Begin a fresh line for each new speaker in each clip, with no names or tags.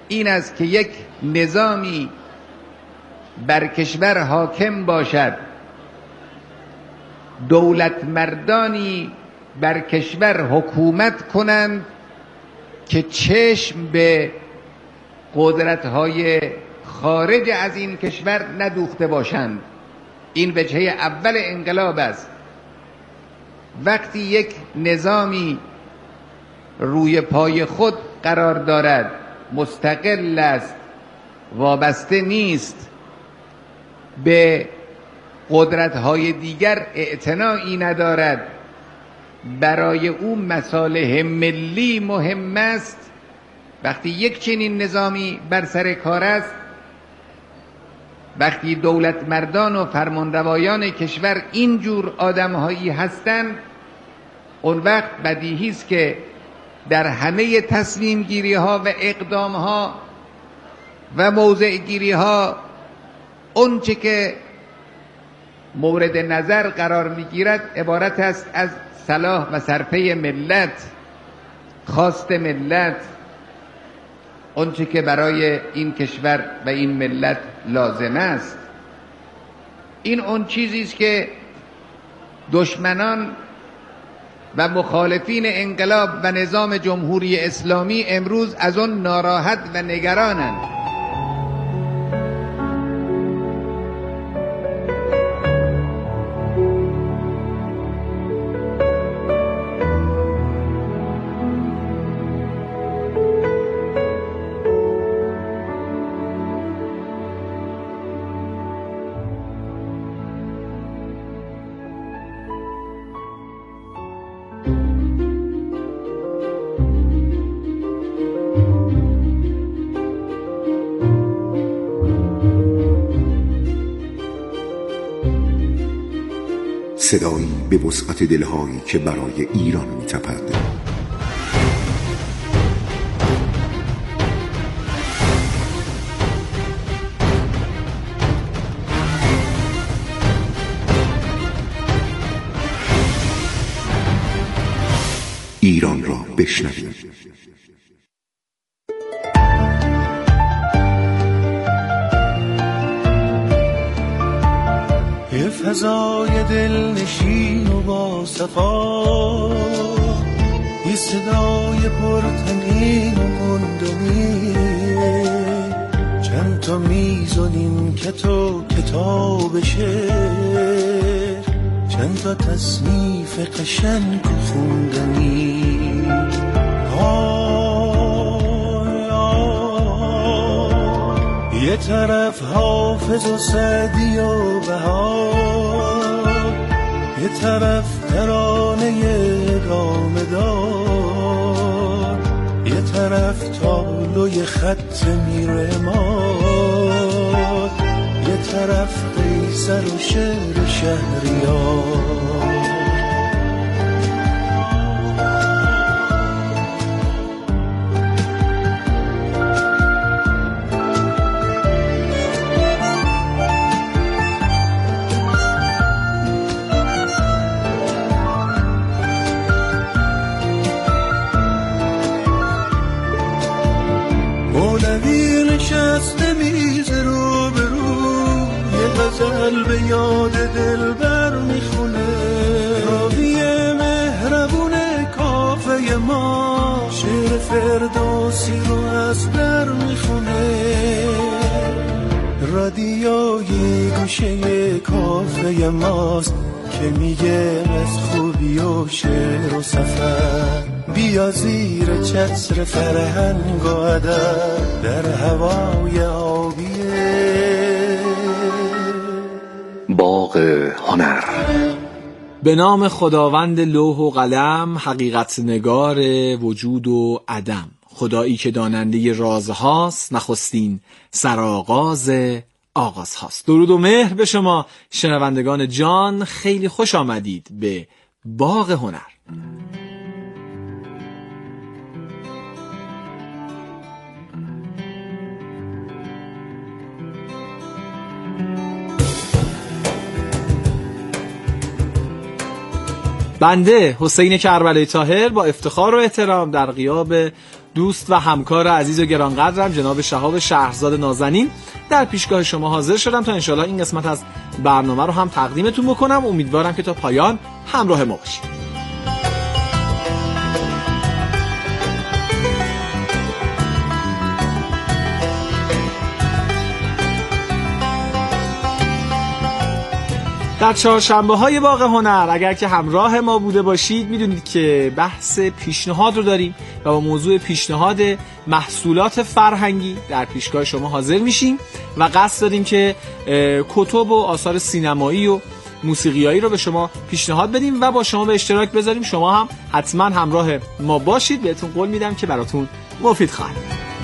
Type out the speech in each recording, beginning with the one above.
این است که یک نظامی بر کشور حاکم باشد، دولت مردانی بر کشور حکومت کنند که چشم به قدرت‌های خارج از این کشور ندوخته باشند. این وجهه اول انقلاب است. وقتی یک نظامی روی پای خود قرار دارد، مستقل است، وابسته نیست، به قدرت‌های دیگر اعتنایی ندارد، برای او مصالح ملی مهم است. وقتی یک چنین نظامی بر سر کار است، وقتی دولت مردان و فرمانروایان کشور اینجور آدم‌هایی هستند، اون وقت بدیهی است که در همه تصمیم گیری ها و اقدام ها و موضع گیری ها اون چه که مورد نظر قرار میگیرد عبارت است از صلاح و صرفه ملت، خواست ملت، اون چه که برای این کشور و این ملت لازم است. این اون چیزی است که دشمنان و مخالفین انقلاب و نظام جمهوری اسلامی امروز از آن ناراحت و نگرانند.
صدایی به وسعت دلهایی که برای ایران می‌تپد. ایران را بشنوید.
یه فضای دلنشین و با صفا، یه صدای پرتنین و گندنی، چند تا میزونین کتاب شعر، چند تا تصنیف قشنگ و خوندنی. یه طرف حافظ و سعدی و بهار، یه طرف ترانه گامدار، یه طرف تابلوی خط میرماد، یه طرف قیصر و شعر شهریار. نشسته میز رو به رو، یه غزل به یاد دلبر میخونه، راوی مهربون کافه ما شعر فردوسی رو از در میخونه. رادیوی گوشه کافه ماست که میگه از خوبی و شعر و سفر، بیا زیر چتر فرهنگ و ادب در هوای آبیه
باغ هنر.
به نام خداوند لوح و قلم، حقیقت نگار وجود و عدم، خدایی که داننده رازهاست، نخستین سرآغاز آغاز هاست. درود و مهر به شما شنوندگان جان، خیلی خوش آمدید به باغ هنر. بنده حسین کربلایی طاهر با افتخار و احترام در غیاب دوست و همکار عزیز و گرانقدرم جناب شهاب شهرزاد نازنین در پیشگاه شما حاضر شدم تا انشالله این قسمت از برنامه رو هم تقدیمتون بکنم. امیدوارم که تا پایان همراه ما باشید. در چهارشنبه‌های باغ هنر اگر که همراه ما بوده باشید میدونید که بحث پیشنهاد رو داریم و با موضوع پیشنهاد محصولات فرهنگی در پیشگاه شما حاضر میشیم و قصد داریم که کتب و آثار سینمایی و موسیقیایی رو به شما پیشنهاد بدیم و با شما به اشتراک بذاریم. شما هم حتما همراه ما باشید، بهتون قول میدم که براتون مفید خواهد.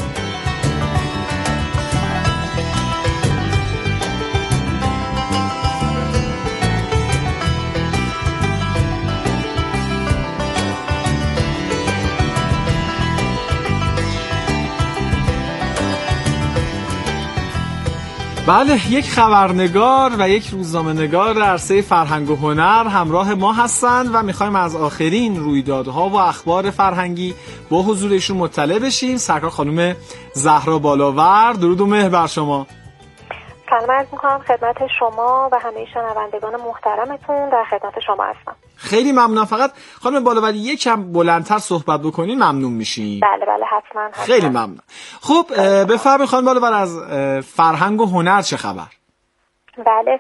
بله، یک خبرنگار و یک روزنامه‌نگار عرصه فرهنگ و هنر همراه ما هستند و می‌خوایم از آخرین رویدادها و اخبار فرهنگی با حضور ایشون مطلع بشیم. سرکار خانم زهرا بالاور، درود و مهر بر شما.
سلام عرض می‌کنم خدمت شما و همه شنوندگان محترمتون. در خدمت شما هستم.
خیلی ممنونم. فقط خانم بالاور یکم بلندتر صحبت بکنین ممنون میشیم.
بله حتما.
خیلی ممنون. خب بفرمایید خانم بالاور، از فرهنگ و هنر چه خبر؟
بله،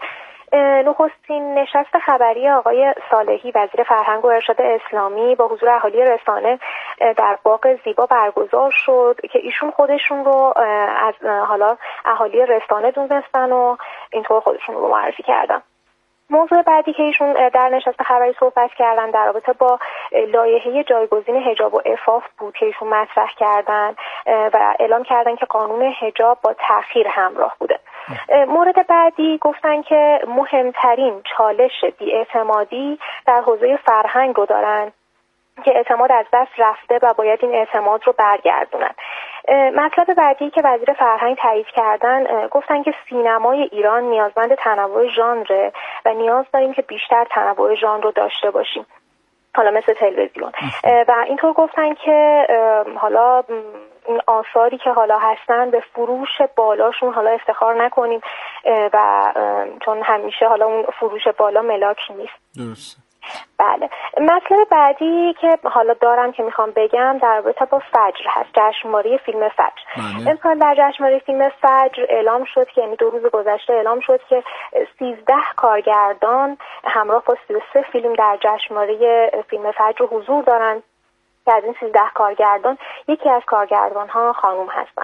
نخستین نشست خبری آقای صالحی وزیر فرهنگ و ارشاد اسلامی با حضور اهالی رسانه در باغ زیبا برگزار شد که ایشون خودشون رو از حالا اهالی رسانه دونستن و اینطور خودشون رو معرفی کردن. موضوع بعدی که ایشون در نشست خبری صحبت کردن در رابطه با لایحه جایگزین حجاب و عفاف بود که ایشون مطرح کردن و اعلام کردن که قانون حجاب با تأخیر همراه بوده. مورد بعدی گفتن که مهمترین چالش بی‌اعتمادی در حوزه فرهنگ رو دارن که اعتماد از دست رفته و باید این اعتماد رو برگردونن. مطلب بعدی که وزیر فرهنگ تایید کردن گفتن که سینمای ایران نیازمند تنوع ژانره و نیاز داریم که بیشتر تنوع ژانر رو داشته باشیم، حالا مثل تلویزیون. و اینطور گفتن که حالا این آثاری که حالا هستن به فروش بالاشون حالا افتخار نکنیم و چون همیشه حالا اون فروش بالا ملاک نیست.
درست.
بله، مطلب بعدی که حالا دارم که میخوام بگم در رابطه با فجر هست، جشنواره فیلم فجر. امسال در جشنواره فیلم فجر اعلام شد که یعنی 2 روز گذشته اعلام شد که 13 کارگردان همراه با 33 فیلم در جشنواره فیلم فجر حضور دارند که از این 13 کارگردان یکی از کارگردان‌ها خانم هستن.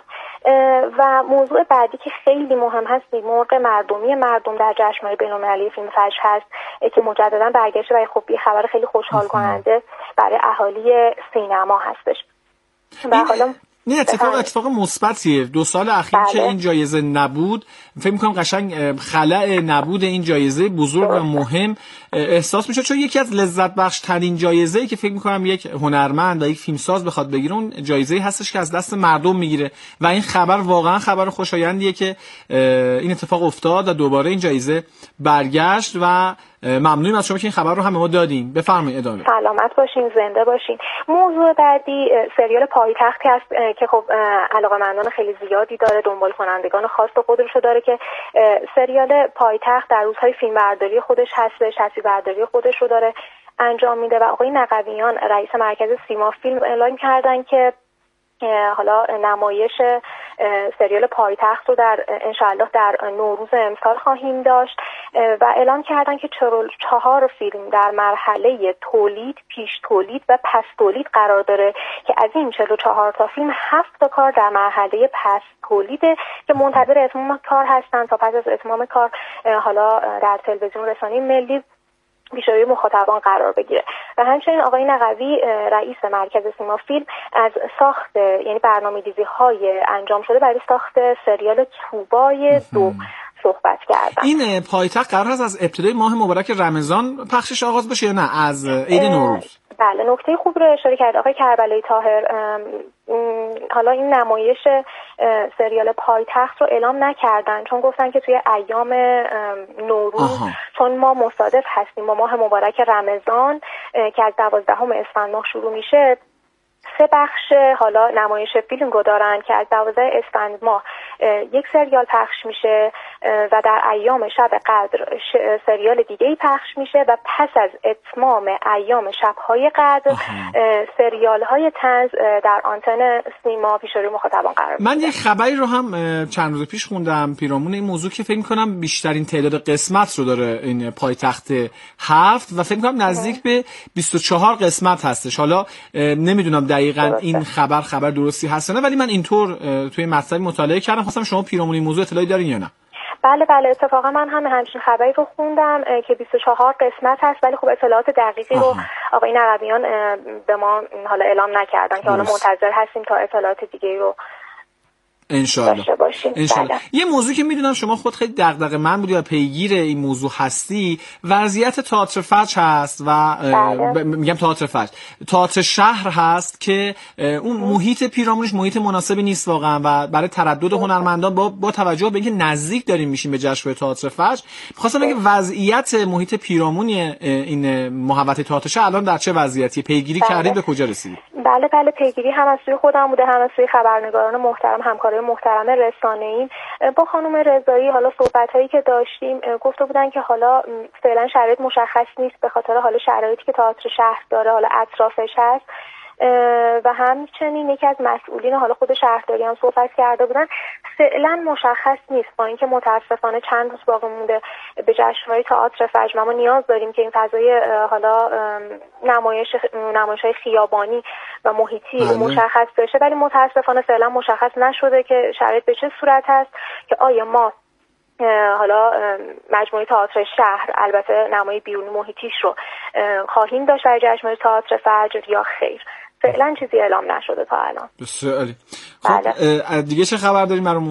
و موضوع بعدی که خیلی مهم هست مرغ مردمی مردم در جشنواره بین‌المللی فیلم فجر هست که مجددا برگشته و خب یه خبر خیلی خوشحال کننده برای اهالی سینما هستش. و حالا
این اتفاق مثبتیه. 2 سال اخیر که این جایزه نبود، فکر می‌کنم قشنگ خلأ نبود این جایزه بزرگ و مهم احساس میشه، چون یکی از لذت بخش ترین جایزه‌ای که فکر می‌کنم یک هنرمند و یک فیلمساز بخواد بگیره اون جایزه‌ای هستش که از دست مردم میگیره و این خبر واقعا خبر خوشایندیه که این اتفاق افتاد و دوباره این جایزه برگشت و ممنونیم از شما که این خبر رو هم به ما دادین. بفرمایید ادامه.
سلامت باشین، زنده باشین. موضوع بعدی سریال پایتختی هست که خب علاقه‌مندان خیلی زیادی داره، دنبال کنندگان خاص خودش رو داره که سریال پایتخت در روزهای فیلمبرداری خودش هستش، تصویربرداری خودش رو داره انجام میده و آقای نقویان رئیس مرکز سیما فیلم اعلام کردن که حالا نمایش سریال پایتخت رو در انشاءالله در نوروز امسال خواهیم داشت و اعلام کردن که 44 فیلم در مرحله تولید، پیش تولید و پس تولید قرار داره که از این 44 تا فیلم 7 تا کار در مرحله پس تولیده که منتظر اتمام کار هستن تا پس از اتمام کار حالا در تلویزیون رسانه ملی بیشتری مخاطبان قرار بگیره. و همچنین آقای نقوی رئیس مرکز سیما فیلم از ساخت یعنی برنامه‌ریزی های انجام شده برای ساخت سریال توبای 2 صحبت کردن.
این پایتخت قرار است از ابتدای ماه مبارک رمضان پخشش آغاز بشه یا نه از عید نوروز؟
بله، نکته خوب رو اشاره کرد آقای کربلایی طاهر. حالا این نمایش سریال پایتخت رو اعلام نکردن چون گفتن که توی ایام نوروز چون ما مصادف هستیم با ماه مبارک رمضان که از 12 اسفند ماه شروع میشه 3 بخش حالا نمایش فیلم رو دارن که از 12 اسفند ماه یک سریال پخش میشه و در ایام شب قدر سریال دیگه‌ای پخش میشه و پس از اتمام ایام شب‌های قدر سریال‌های طنز در آنتن سینما پیش روی مخاطبان قرار میگیره.
من یه خبری رو هم چند روز پیش خوندم پیرامون این موضوع که فکر می‌کنم بیشترین تعداد قسمت رو داره این پایتخت 7 و فکر می‌کنم نزدیک به 24 قسمت هستش. حالا نمیدونم دقیقاً این خبر درستی هست نه، ولی من اینطور توی مطلبی مطالعه کردم. خواستم شما پیرامون این موضوع اطلاعی دارین یا نه؟
بله اتفاقا من هم همچین خبری رو خوندم که 24 قسمت هست، ولی خب اطلاعات دقیقی رو آقای نقبیان به ما حالا اعلام نکردن که حالا منتظر هستیم تا اطلاعات دیگه رو
انشالله. یه موضوع که میدونم شما خود خیلی دغدغه من بودی و پیگیر این موضوع هستی، وضعیت تئاتر فجر هست و میگم تئاتر فجر، تئاتر شهر هست که اون محیط پیرامونش محیط مناسبی نیست واقعا و برای تردد هنرمندان با توجه به اینکه نزدیک داریم میشیم به جشنواره تئاتر فجر، می‌خواستم بگم وضعیت محیط پیرامونی این محوطه تئاتر شهر الان در چه وضعیتی؟ پیگیری کردید به کجا رسیدید؟
بله پیگیری هم از سوی خودم بوده، هم از سوی خبرنگاران محترم، همکارای محترم رسانه‌ای. با خانم رضایی حالا صحبت‌هایی که داشتیم گفته بودن که حالا فعلا شرایط مشخص نیست به خاطر حالا شرایطی که تئاتر شهر داره حالا اطرافش هست و همچنین یکی از مسئولین حالا خود شهرداری هم صحبت کرده بودن، فعلا مشخص نیست با اینکه متاسفانه چند روز باقی مونده به جشنواره تئاتر فجر، ما نیاز داریم که این فضای حالا نمایش‌های خیابانی و محیطی مشخص بشه، ولی متاسفانه فعلا مشخص نشده که شرایط به چه صورت هست که آیا ما حالا مجموعه تئاتر شهر البته نمای بیرونی محیطیش رو خواهیم داشت در جشنواره تئاتر فجر یا خیر. فعلا چیزی اعلام نشده تا الان.
بسیار عالی. خب دیگه چه خبر داریم برامون؟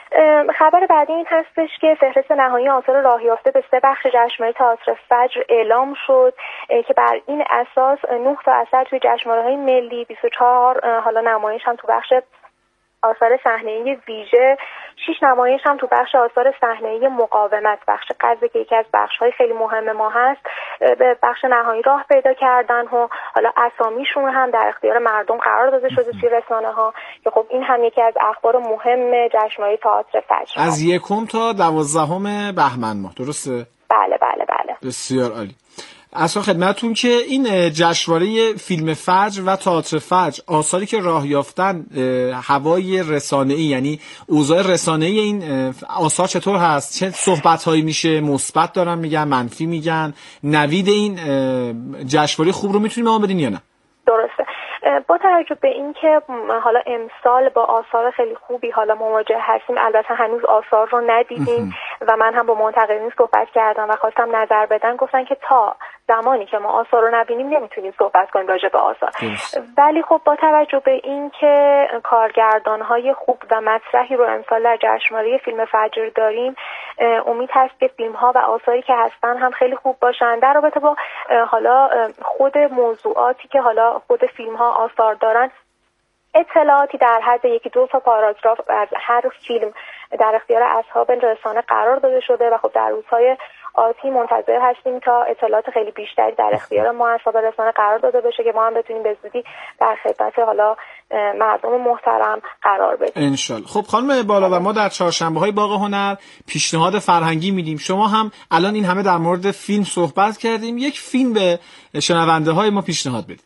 خبر بعدی این هستش که فهرست نهایی آثار راه یافته به 3 بخش جشنواره تئاتر فجر اعلام شد که بر این اساس 9 تا اثر توی جشنواره‌های ملی، 24 حالا نمایش هم تو بخش آثار صحنه‌ای ویژه، 6 نمایش هم تو بخش آثار صحنه‌ای مقاومت، بخش غزه که یکی از بخش‌های خیلی مهم ما هست، به بخش نهایی راه پیدا کردن و حالا اسامیشون هم در اختیار مردم قرار داده شده توی رسانه‌ها که خب این هم یکی از اخبار مهم جشنواره تئاتر فجر
از 1 تا 12 بهمن ماه، درسته؟
بله.
بسیار عالی. اصلا خدمتتون که این جشنواره فیلم فجر و تئاتر فجر آثاری که راه یافتن هوای رسانه‌ای، یعنی اوضاع رسانه‌ای این آثار چطور هست؟ چه صحبت‌هایی میشه؟ مثبت دارن میگن، منفی میگن؟ نوید این جشنواره خوب رو میتونیم ما بدین یا نه؟
درسته. با توجه به اینکه حالا امسال با آثار خیلی خوبی حالا مواجه هستیم، البته هنوز آثار رو ندیدیم و من هم با منتقدین صحبت کردم و خواستم نظر بدن، گفتن که تا زمانی که ما آثار رو نبینیم نمیتونیم صحبت کنیم راجع به آثار. ولی خب با توجه به اینکه کارگردان‌های خوب و مطرحی رو امسال در جشنواره فیلم فجر داریم، امید هست که فیلم‌ها و آثاری که هستن هم خیلی خوب باشن. در رابطه با حالا خود موضوعاتی که حالا خود فیلم‌ها آثار دارن، اطلاعاتی در حد 1-2 تا پاراگراف از هر فیلم در اختیار اصحاب رسانه قرار داده شده و خب در روزهای آتی منتظر هستیم تا اطلاعات خیلی بیشتری در اختیار ما اصحاب رسانه قرار داده بشه که ما هم بتونیم به زودی در خدمت حالا مردم محترم قرار بدیم
انشالله. خب خانم بالاور، ما در چهارشنبه‌های باغ هنر پیشنهاد فرهنگی میدیم. شما هم الان این همه در مورد فیلم صحبت کردیم، یک فیلم به شنونده‌های ما پیشنهاد بدید.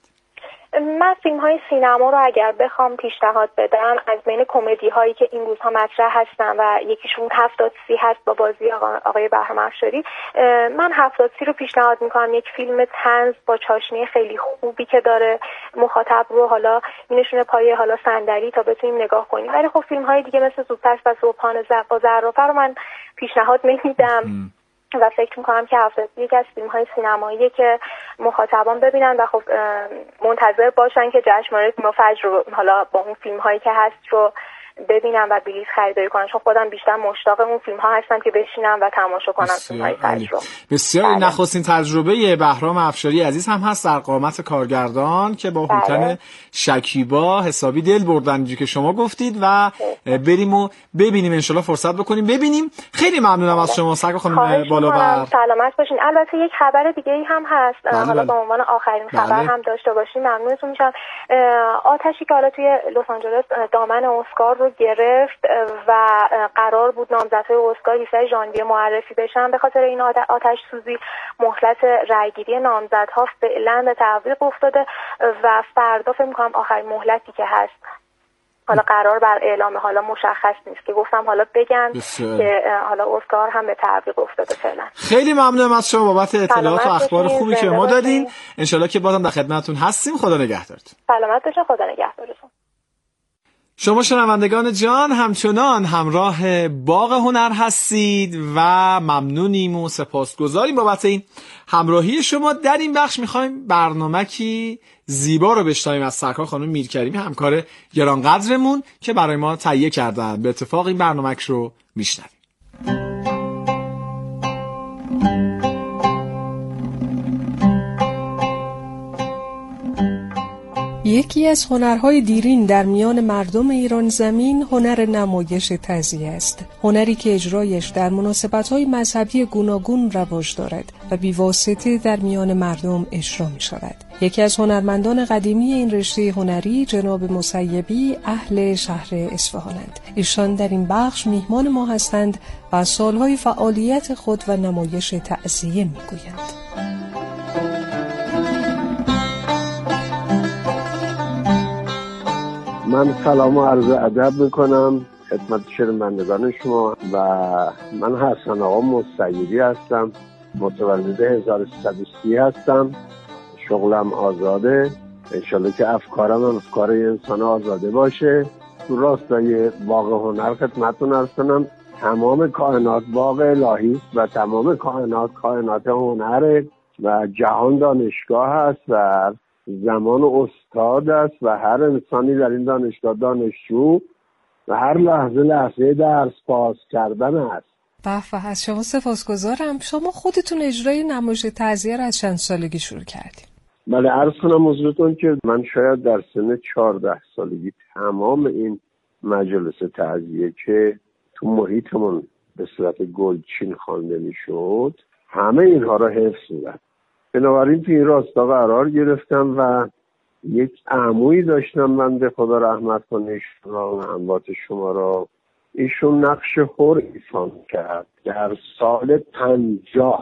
من فیلم‌های سینما رو اگر بخوام پیشنهاد بدم، از بین کمدی هایی که این روزها مطرح هستن و یکیشون 70 هست با بازی آقای بهرام افشاری، من 70 رو پیشنهاد میکنم. یک فیلم طنز با چاشنی خیلی خوبی که داره، مخاطب رو حالا مینشونه پای حالا صندلی تا بتونیم نگاه کنیم. ولی خب فیلم‌های دیگه مثل زودپس و صبحانه با زرافه رو من پیشنهاد نمیدم و فکر میکنم که 70 یکی از فیلم‌های سینماییه که مخاطبان ببینن و خب منتظر باشن که جشنواره فیلم فجر رو حالا با اون فیلم‌هایی که هست رو ببینم و بلیط خریداری کنم، چون خودم بیشتر مشتاق اون فیلم ها هستم که بشینم و تماشا کنم فیلم های فجر رو.
بسیار. نخستین تجربه بهرام افشاری عزیز هم هست در قامت کارگردان که با هوتن شکیبا حسابی دل بردن اینجوری که شما گفتید و بریم و ببینیم، انشالله فرصت بکنیم ببینیم. خیلی ممنونم از شما سرکار خانم بالاور.
سلامت باشین. البته یک خبر دیگه ای هم هست، حالا به عنوان آخرین خبر هم داشته باشیم ممنونتون میشم. آتشی که حالا توی لس آنجلس دامن اسکار رو گرفت و قرار بود نامزدهای اسکار 18 ژانویه معرفی بشن، به خاطر این آتش سوزی مهلت رأیگیری نامزدها فعلا به تعویق افتاده و فردا فکر می‌کنم آخرین مهلتی که هست. حالا قرار بر اعلامه، حالا مشخص نیست که گفتم حالا بگن که حالا اسکار هم به تعویق افتاده فعلا.
خیلی ممنونم از شما بابت اطلاعات و اخبار خوبی که ما دادین. انشالله که بازم در خدمتتون هستیم. خدا نگهدارتون.
سلامت باشین. خدا نگهدارتون.
شما شنوندگان جان همچنان همراه باغ هنر هستید و ممنونیم و سپاسگزاریم بابت این همراهی شما. در این بخش میخوایم برنامه‌کی زیبا رو بشنویم از سرکار خانم میرکریمی، همکار گرانقدرمون که برای ما تهیه کردن. به اتفاق این برنامه‌ک رو میشنویم.
یکی از هنرهای دیرین در میان مردم ایران زمین هنر نمایش تعزیه است. هنری که اجرایش در مناسبت‌های مذهبی گوناگون رواج دارد و بی‌واسطه در میان مردم اجرا می‌شود. یکی از هنرمندان قدیمی این رشته هنری جناب مسیبی اهل شهر اصفهانند. ایشان در این بخش میهمان ما هستند و از سالهای فعالیت خود و نمایش تعزیه می‌گویند.
من سلام و عرض ادب میکنم خدمت شنوندگان شما و من حسن آقا مسیبی هستم. متولد 1330 هستم. شغلم آزاده. انشالله که افکارم افکار انسان آزاده باشه. تو راستای باغ هنر خدمتتون عرض کنم تمام کائنات باغ الهی است و تمام کائنات هنره و جهان دانشگاه هست و زمان استاد است و هر انسانی در این دانشگاه دانشجو و هر لحظه درس پاس کردن است.
به از شما سپاسگزارم. شما خودتون اجرای نمایش تعزیه را از چند سالگی شروع کردید؟
بله، عرض کنم حضورتون که من شاید در سن 14 سالگی تمام این مجلس تعزیه که تو محیطمون به صورت گلچین خوانده میشد همه اینها را حفظ می‌کردم. بنابراین تو این راستا قرار گرفتم و یک عمویی داشتم، بنده خدا رحمت کنه ایشون را و هموات شما را. ایشون نقش هور ایفا کرد. در سال 50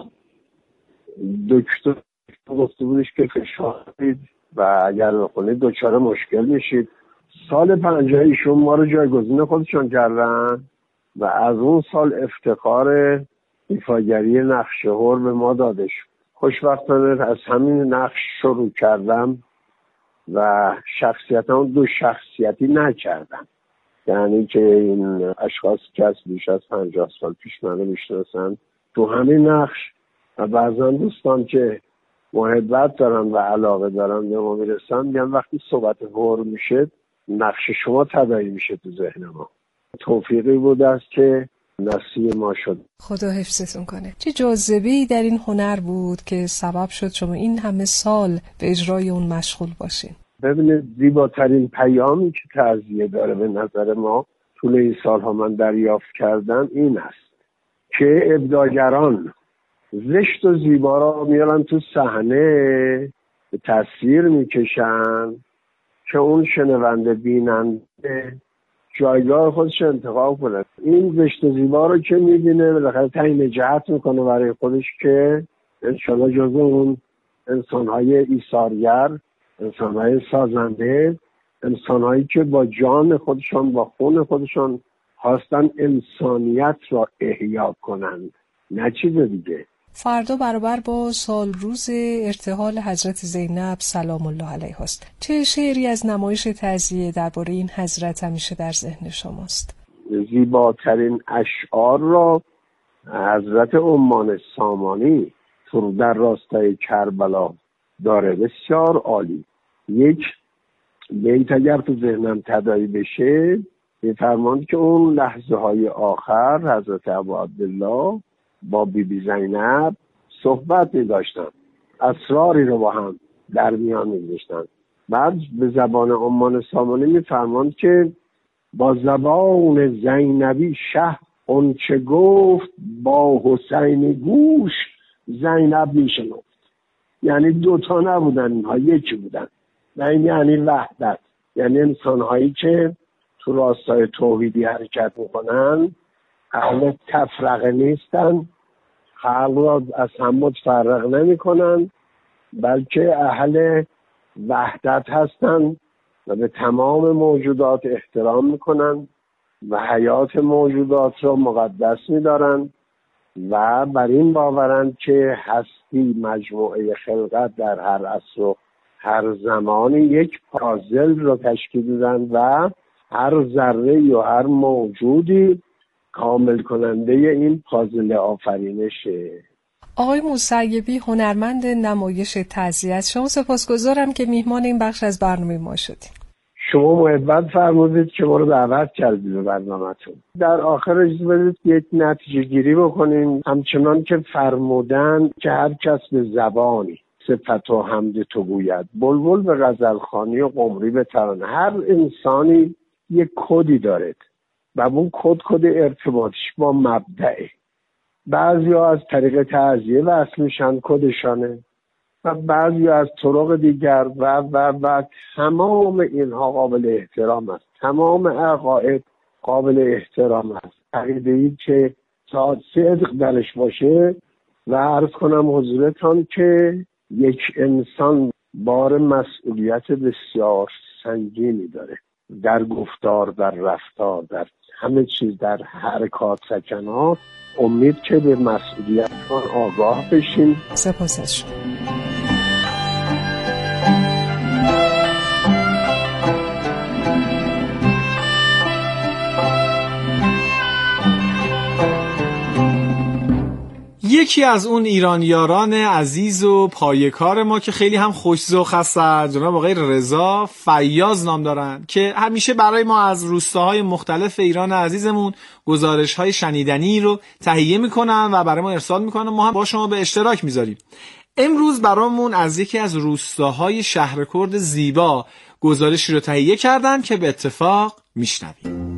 دکتر گفته بودش که فشار دید و اگر بخونید دچار مشکل میشید. سال 50 ایشون ما رو جایگزین خودشان کردن و از اون سال افتخار ایفاگری نقش هور به ما داده شد. خوشبختانه از همین نقش شروع کردم و شخصیتم دو شخصیتی نکردم. یعنی که این اشخاص که از بیش از 50 سال پیش منو میشناسن تو همین نقش و بعضا دوستان که محبت دارن و علاقه دارن به ما میرسن میگن وقتی صحبت هور میشه نقش شما تداعی میشه تو ذهن ما. توفیقی بود است که نصیب ما شد.
خدا حفظتون کنه. چه جاذبه‌ای در این هنر بود که سبب شد شما این همه سال به اجرای اون مشغول باشین؟
ببینید زیباترین پیامی که تعزیه داره به نظر ما طول این سالها من دریافت کردم این است که ابداعگران زشت و زیبا را میارن تو صحنه به تصویر میکشن که اون شنونده بیننده جایگاه خودش انتخاب کنه. این زشت و زیبا رو که میبینه بالاخره تعیین جهت میکنه برای خودش که انشالله جزو اون انسانهای ایثارگر، انسانهای سازنده، انسانهایی که با جان خودشان با خون خودشان خواستن انسانیت را احیا کنند، نه چیز دیگه.
فردا برابر با سال روز ارتحال حضرت زینب سلام الله علیها است. چه شعری از نمایش تعزیه درباره این حضرت همیشه در ذهن شماست؟
زیباترین اشعار را حضرت عمان سامانی در راستای کربلا داره، بسیار عالی. یک بیت اگر تو ذهنم تداعی بشه میفرماند که اون لحظه های آخر حضرت ابو عبدالله با بیبی زینب صحبت می‌داشتند، اسراری رو با هم در میان می‌گذاشتن. بعد به زبان عمان سامانی می‌فرماند که با زبان زینبی شه اون چه گفت با حسین گوش زینب میشنفت. یعنی دوتا نبودن، اینها یکی بودن. و این یعنی وحدت، یعنی انسان‌هایی که تو راستای توحیدی حرکت میکنن اهل تفرقه نیستن، خلق را از هم متفرق نمی کنن، بلکه اهل وحدت هستن و به تمام موجودات احترام میکنن و حیات موجودات را مقدس میدارن و بر این باورن که هستی مجموعه خلقت در هر عصر و هر زمانی یک پازل را تشکیل میدن و هر ذره یا هر موجودی کامل کننده این پازل آفرینشه.
آقای موسیبی، هنرمند نمایش تعزیت، شما سپاسگزارم که میهمان این بخش از برنامه ما شدید.
شما محبت فرمودید که ما رو دعوت کردید به برنامه‌تون. در آخر اجازه بدید یک نتیجه گیری بکنیم. همچنان که فرمودن که هر کس به زبانی صفت و حمد تو گوید، بلبل به غزلخوانی و قمری به ترانه. هر انسانی یک کدی داره و اون کد ارتباطش با مبدأه. بعضیا از طریق تعزیه وصل میشن، کدشانه، و بعضی از طرق دیگر و تمام اینها قابل احترام است. تمام عقاید قابل احترام است. عقیده‌ای که صدق درش باشه. و عرض کنم حضورتان که یک انسان بار مسئولیت بسیار سنگینی داره در گفتار، در رفتار، در همه چیز، در حرکات سکنات. امید که به مسئولیتان آگاه بشیم.
سپاس از شما.
یکی از اون ایرانیاران عزیز و پایه‌کار ما که خیلی هم خوش‌ذوق هستند، جناب آقای رضا فیاض نام دارن، که همیشه برای ما از روستاهای مختلف ایران عزیزمون گزارش‌های شنیدنی رو تهیه میکنن و برای ما ارسال میکنن، ما هم با شما به اشتراک میذاریم. امروز برامون از یکی از روستاهای شهرکرد زیبا گزارشی رو تهیه کردن که به اتفاق میشنویم.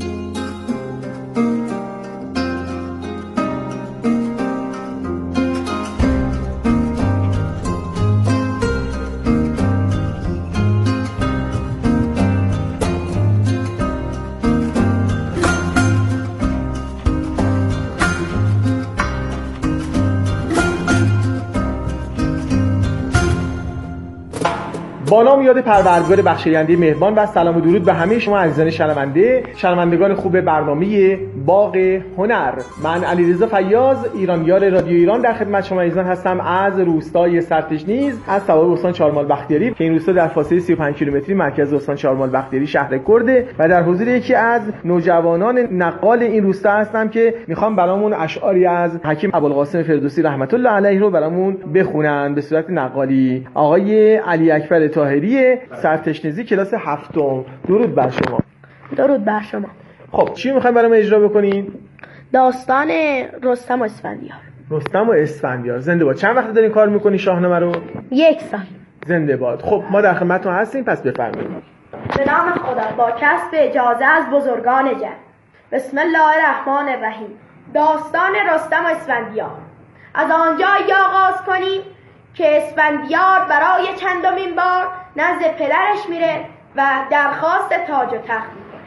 با نام یاد پروردگار بخشاینده مهربان و سلام و درود به همه شما عزیزان شنوندگان خوب برنامه باغ هنر. من علیرضا فیاض، ایرانیار رادیو ایران، در خدمت شما عزیزان هستم از روستای سرتشنیز از سوابق استان چهارمال بختیاری که این روستا در فاصله 35 کیلومتری مرکز استان چهارمال بختیاری شهر کرده و در حضور یکی از نوجوانان نقال این روستا هستم که میخوام برامون اشعاری از حکیم ابوالقاسم فردوسی رحمت الله علیه رو برامون بخونن به صورت نقالی. آقای علی اکبر طاهری سرتشنیزی کلاس 7. درود بر شما.
درود بر شما.
خب چی میخوایم برام اجرا بکنین؟
داستان رستم و اسفندیار.
رستم و اسفندیار. زنده باد. چند وقت دارین کار میکنی شاهنامه رو؟
1 سال.
زنده باد. خب ما در خدمتتون هستیم، پس بفرمایید.
به نام خدا، با کسب اجازه از بزرگان جن. بسم الله الرحمن الرحیم. داستان رستم و اسفندیار. از آنجایی آغاز کنیم که اسفندیار برای چندمین بار نزد پدرش میره و درخواست تاج و تخت میکنه.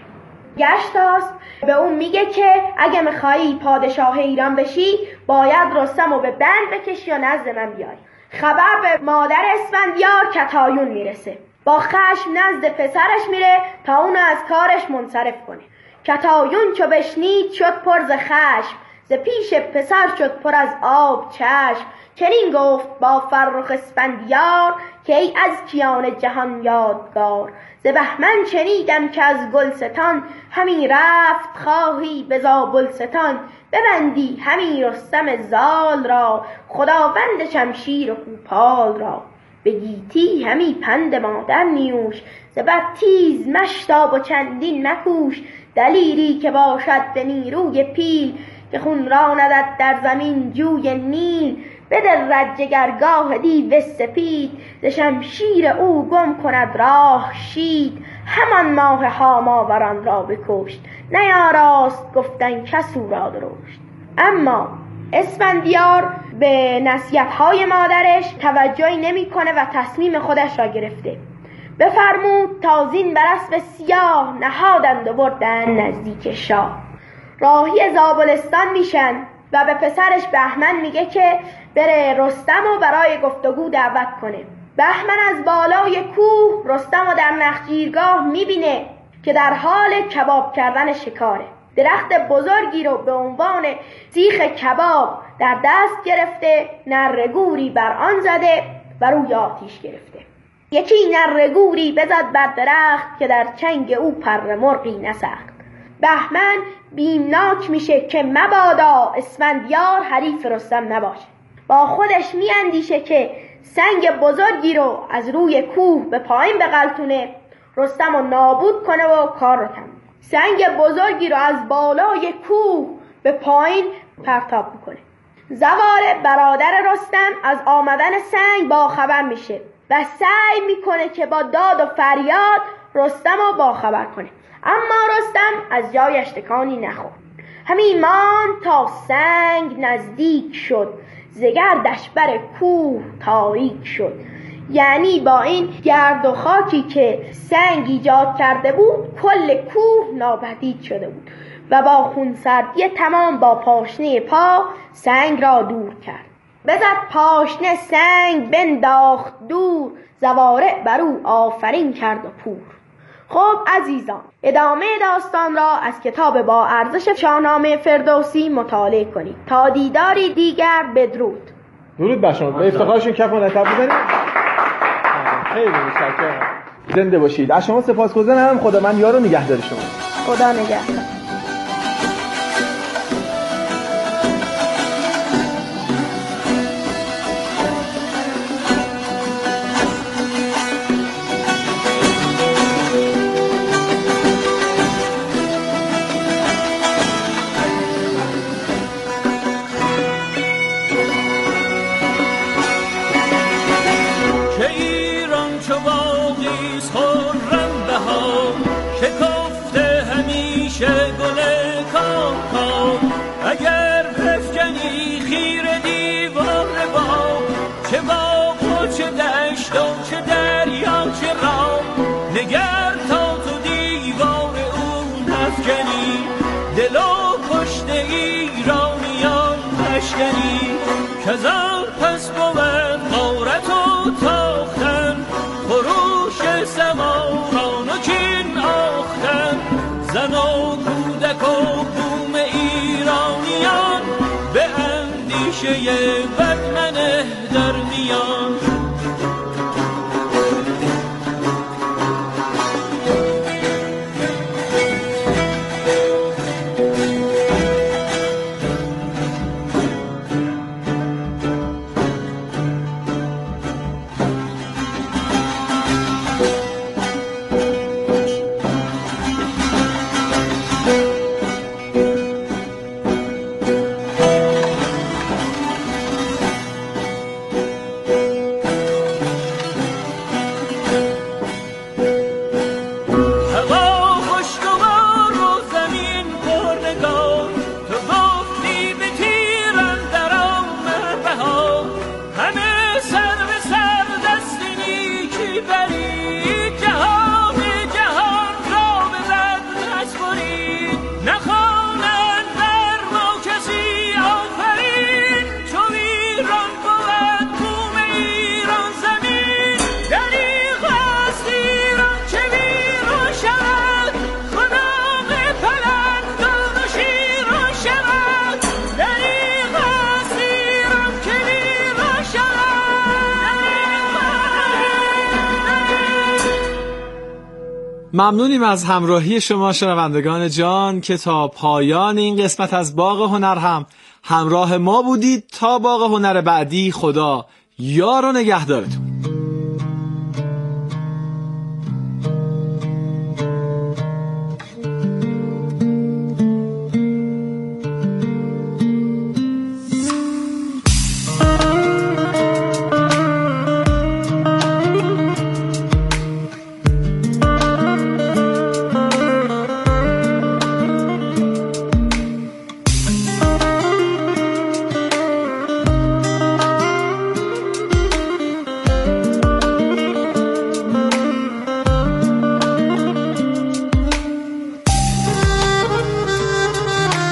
گشتاس به اون میگه که اگه میخوایی پادشاه ایران بشی باید رستم رو به بند بکشی و نزد من بیاری. خبر به مادر اسفندیار کتایون میرسه. با خشم نزد پسرش میره تا اونو از کارش منصرف کنه. کتایون چو بشنید شد پر ز خشم، ز پیش پسر شد پر از آب چشم. چنین گفت با فرخ اسفندیار که ای از کیان جهان یادگار. ز بهمن شنیدم که از گلستان همی رفت خواهی به زابلستان. ببندی همی رستم زال را خداوند شمشیر و کوپال را. به گیتی همی پند مادر نیوش ز بد تیز مشتاب و چندین مکوش. دلیری که باشد به نیروی پیل، که خون راندد در زمین جوی نیل. بدرد جگرگاه دیو سپید، ز شمشیر او گم کند راه شید. همان ماه هاماوران را بکشت، نیاراست گفتن کس او را درشت. اما اسفندیار به نصیحت‌های مادرش توجهی نمی‌کنه و تصمیم خودش را گرفته. بفرمود تا زین بر اسب سیاه، نهادند و بردن نزدیک شاه. راهی زابلستان میشن و به پسرش بهمن میگه که بره رستم و برای گفتگو دعوت کنه. بهمن از بالای کوه رستم و در نخجیرگاه میبینه که در حال کباب کردن شکاره. درخت بزرگی رو به عنوان سیخ کباب در دست گرفته، نره‌گوری بر آن زده و روی آتیش گرفته. یکی نره‌گوری بزد بر درخت، که در چنگ او پر مرغی نسخت. بهمن بیمناک میشه که مبادا اسفندیار حریف رستم نباشه. با خودش میاندیشه که سنگ بزرگی رو از روی کوه به پایین بغلتونه، رستم رو نابود کنه و کار رو تموم. سنگ بزرگی رو از بالای کوه به پایین پرتاب میکنه. زواره برادر رستم از آمدن سنگ با خبر میشه و سعی میکنه که با داد و فریاد رستم رو با خبر کنه. اما رستم از جایش تکانی نخورد، همین ماند تا سنگ نزدیک شد، ز گردش بر کوه تاریک شد. یعنی با این گرد و خاکی که سنگ ایجاد کرده بود، کل کوه ناپدید شده بود و با خونسردی تمام با پاشنه پا سنگ را دور کرد. بزد پاشنه سنگ بنداخت دور، زواره بر او آفرین کرد و پور. خب عزیزان، ادامه داستان را از کتاب با ارزش شاهنامه فردوسی مطالعه کنید. تا دیداری دیگر، بدرود.
درود بر شما. به افتخارشون کف مرتب بزنید. خیلی متشکرم. زنده باشید. از شما سپاسگزارم. خدا من یار و نگهدار شما.
خدا نگهدار.
نگر تا تو دیوار اون افکنی، دل و پشت ایرانیان تشکنی. کزار پس بود غارت و تاختن، خروش سواران و کین آختن. زن و کودک و بوم ایرانیان، به اندیشه بدمنه در میان.
ممنونیم از همراهی شما شنوندگان جان که تا پایان این قسمت از باغ هنر هم همراه ما بودید. تا باغ هنر بعدی، خدا یار و نگهدارتون.